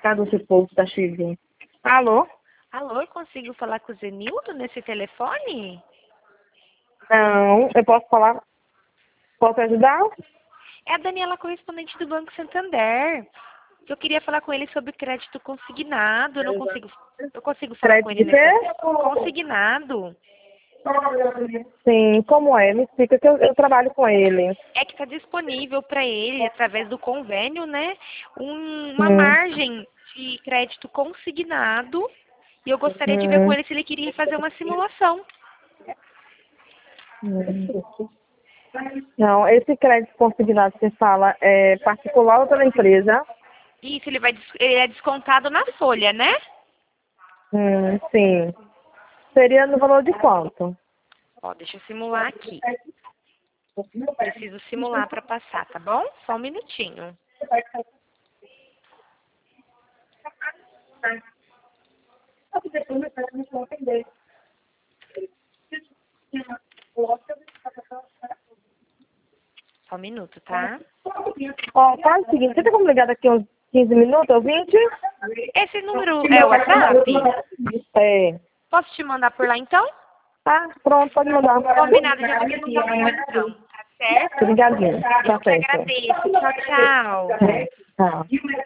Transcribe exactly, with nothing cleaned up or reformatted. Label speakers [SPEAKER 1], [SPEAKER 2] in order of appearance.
[SPEAKER 1] lascado esse povo da Chile. Alô?
[SPEAKER 2] Alô, eu consigo falar com o Zenildo nesse telefone?
[SPEAKER 1] Não, eu posso falar? Posso ajudar?
[SPEAKER 2] É a Daniela, correspondente do Banco Santander. Eu queria falar com ele sobre crédito consignado. Eu não consigo. Eu consigo falar com
[SPEAKER 1] Crédito
[SPEAKER 2] ele
[SPEAKER 1] de quê?
[SPEAKER 2] nesse consignado.
[SPEAKER 1] Sim, como é? Me explica que eu, eu trabalho com ele.
[SPEAKER 2] É que está disponível para ele, através do convênio, né? um- uma
[SPEAKER 1] Hum,
[SPEAKER 2] margem de crédito consignado. E eu gostaria de ver com
[SPEAKER 1] hum,
[SPEAKER 2] ele se ele queria fazer uma simulação.
[SPEAKER 1] hum. Não, esse crédito consignado que você fala é particular ou pela empresa?
[SPEAKER 2] Isso, ele vai des- ele é descontado na folha, né?
[SPEAKER 1] Hum, sim. Seria no valor de quanto?
[SPEAKER 2] Ó, deixa eu simular aqui. Preciso simular para passar, tá bom? Só um minutinho. Só um minuto, tá?
[SPEAKER 1] Ó, faz o seguinte, você tem como ligar daqui uns quinze minutos ou vinte?
[SPEAKER 2] Esse número é o WhatsApp?
[SPEAKER 1] É.
[SPEAKER 2] Posso te mandar por lá então?
[SPEAKER 1] Tá, pronto, pode mandar.
[SPEAKER 2] Combinado, já vou te mandar por lá então. Tá certo?
[SPEAKER 1] Obrigadinho.
[SPEAKER 2] Eu
[SPEAKER 1] Tá
[SPEAKER 2] que
[SPEAKER 1] certo.
[SPEAKER 2] agradeço. Tchau, tchau.
[SPEAKER 1] Tchau.